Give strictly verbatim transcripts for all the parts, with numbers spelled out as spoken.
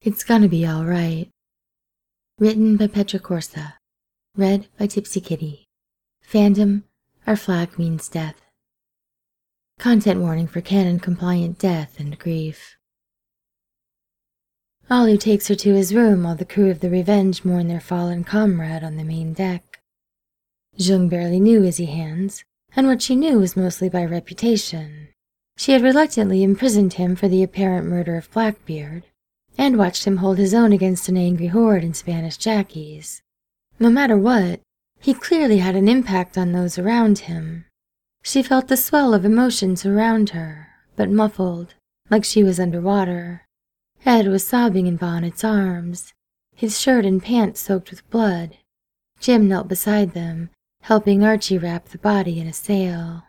It's Gonna Be All Right. Written by Petra Corsa. Read by Tipsy Kitty. Fandom, our flag means death. Content warning for canon-compliant death and grief. Alu takes her to his room while the crew of the Revenge mourn their fallen comrade on the main deck. Jung barely knew Izzy Hands, and what she knew was mostly by reputation. She had reluctantly imprisoned him for the apparent murder of Blackbeard, and watched him hold his own against an angry horde in Spanish jackies. No matter what, he clearly had an impact on those around him. She felt the swell of emotions around her, but muffled, like she was underwater. Ed was sobbing in Bonnet's arms, his shirt and pants soaked with blood. Jim knelt beside them, helping Archie wrap the body in a sail.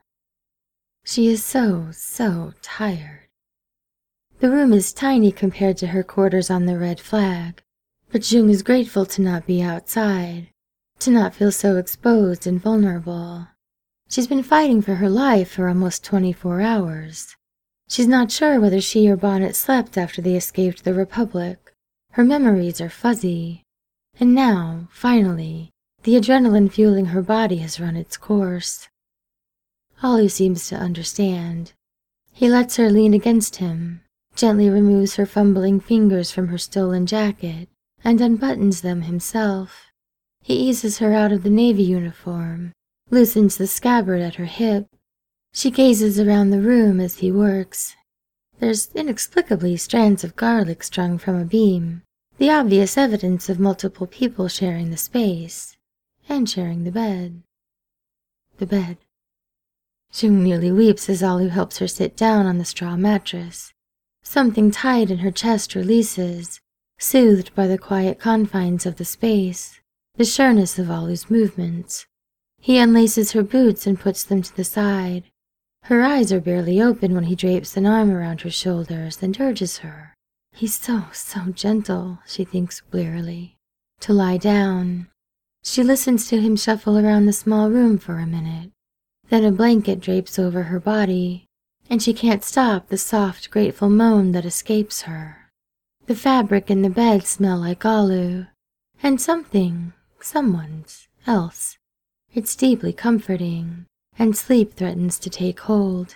She is so, so tired. The room is tiny compared to her quarters on the Red Flag, but Jung is grateful to not be outside, to not feel so exposed and vulnerable. She's been fighting for her life for almost twenty-four hours. She's not sure whether she or Bonnet slept after they escaped the Republic. Her memories are fuzzy. And now, finally, the adrenaline fueling her body has run its course. Alu seems to understand. He lets her lean against him, gently removes her fumbling fingers from her stolen jacket, and unbuttons them himself. He eases her out of the navy uniform, loosens the scabbard at her hip. She gazes around the room as he works. There's inexplicably strands of garlic strung from a beam, the obvious evidence of multiple people sharing the space, and sharing the bed. The bed. Jung nearly weeps as Alu helps her sit down on the straw mattress. Something tight in her chest releases, soothed by the quiet confines of the space, the sureness of Alu's movements. He unlaces her boots and puts them to the side. Her eyes are barely open when he drapes an arm around her shoulders and urges her. He's so, so gentle, she thinks blearily. To lie down. She listens to him shuffle around the small room for a minute. Then a blanket drapes over her body, and she can't stop the soft, grateful moan that escapes her. The fabric in the bed smell like Alu, and something, someone's, else. It's deeply comforting, and sleep threatens to take hold.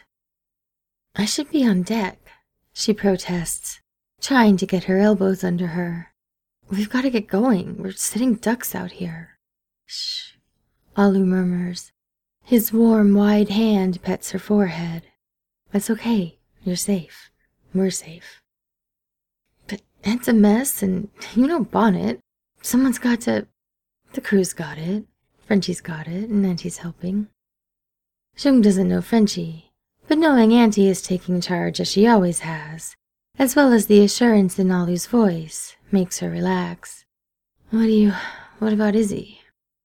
I should be on deck, she protests, trying to get her elbows under her. We've got to get going. We're sitting ducks out here. Shh, Alu murmurs. His warm, wide hand pets her forehead. That's okay. You're safe. We're safe. But Ed's a mess, and you know Bonnet. Someone's got to... The crew's got it. Frenchie's got it, and Auntie's helping. Jung doesn't know Frenchie, but knowing Auntie is taking charge as she always has, as well as the assurance in Alu's voice, makes her relax. What do you... What about Izzy?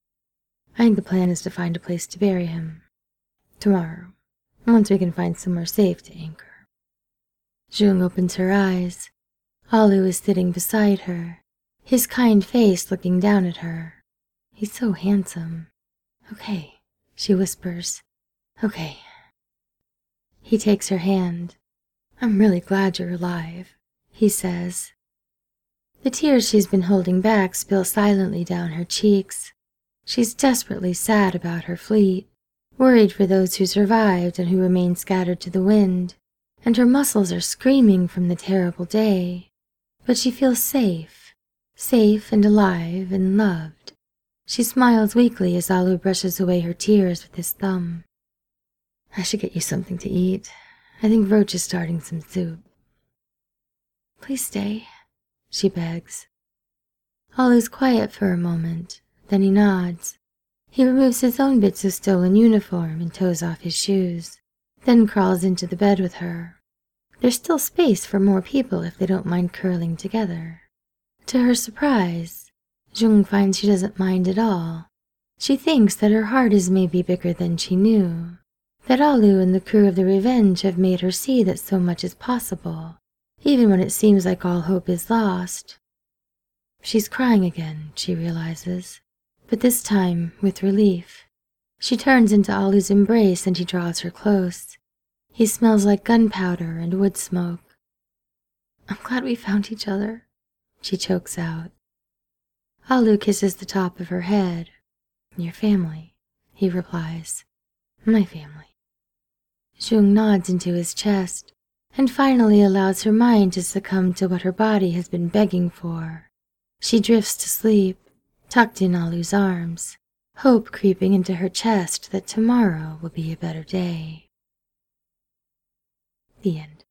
I think the plan is to find a place to bury him. Tomorrow. Once we can find somewhere safe to anchor. Jung opens her eyes. Alu is sitting beside her, his kind face looking down at her. He's so handsome. Okay, she whispers. Okay. He takes her hand. I'm really glad you're alive, he says. The tears she's been holding back spill silently down her cheeks. She's desperately sad about her fleet, worried for those who survived and who remain scattered to the wind, and her muscles are screaming from the terrible day. But she feels safe, safe and alive and loved. She smiles weakly as Alu brushes away her tears with his thumb. I should get you something to eat. I think Roach is starting some soup. Please stay, she begs. Alu's quiet for a moment, then he nods. He removes his own bits of stolen uniform and toes off his shoes, then crawls into the bed with her. There's still space for more people if they don't mind curling together. To her surprise, Jung finds she doesn't mind at all. She thinks that her heart is maybe bigger than she knew, that Alu and the crew of the Revenge have made her see that so much is possible, even when it seems like all hope is lost. She's crying again, she realizes, but this time with relief. She turns into Alu's embrace and he draws her close. He smells like gunpowder and wood smoke. I'm glad we found each other, she chokes out. Alu kisses the top of her head. Your family, he replies. My family. Jung nods into his chest and finally allows her mind to succumb to what her body has been begging for. She drifts to sleep, tucked in Alu's arms, hope creeping into her chest that tomorrow will be a better day. The end.